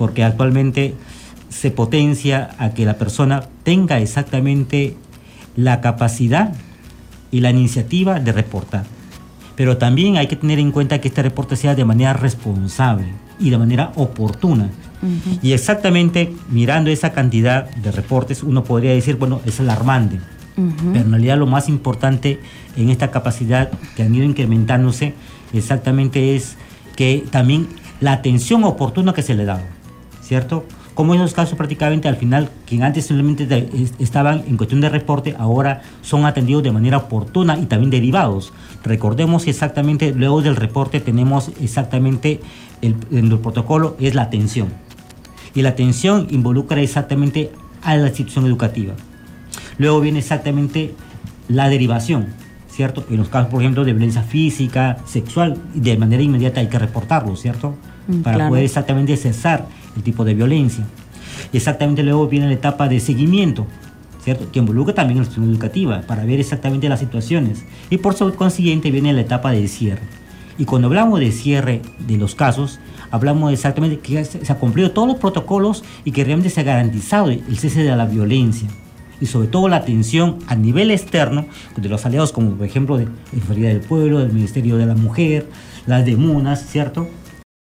porque actualmente se potencia a que la persona tenga exactamente la capacidad y la iniciativa de reportar. Pero también hay que tener en cuenta que este reporte sea de manera responsable y de manera oportuna. Uh-huh. Y exactamente mirando esa cantidad de reportes, uno podría decir, bueno, es alarmante. Uh-huh. Pero en realidad lo más importante en esta capacidad que han ido incrementándose exactamente es que también la atención oportuna que se le da, ¿cierto? Como en esos casos prácticamente al final, quien antes simplemente estaban en cuestión de reporte, ahora son atendidos de manera oportuna y también derivados. Recordemos exactamente, luego del reporte tenemos exactamente, en el protocolo es la atención. Y la atención involucra exactamente a la institución educativa. Luego viene exactamente la derivación, ¿cierto? En los casos, por ejemplo, de violencia física, sexual, de manera inmediata hay que reportarlo, ¿cierto? Para poder exactamente cesar el tipo de violencia. Y exactamente luego viene la etapa de seguimiento, ¿cierto? Que involucra también la institución educativa para ver exactamente las situaciones. Y por consiguiente viene la etapa de cierre. Y cuando hablamos de cierre de los casos, hablamos exactamente que se ha cumplido todos los protocolos y que realmente se ha garantizado el cese de la violencia. Y sobre todo la atención a nivel externo de los aliados, como por ejemplo de la Defensoría del Pueblo, del Ministerio de la Mujer, las de MUNAS, ¿cierto?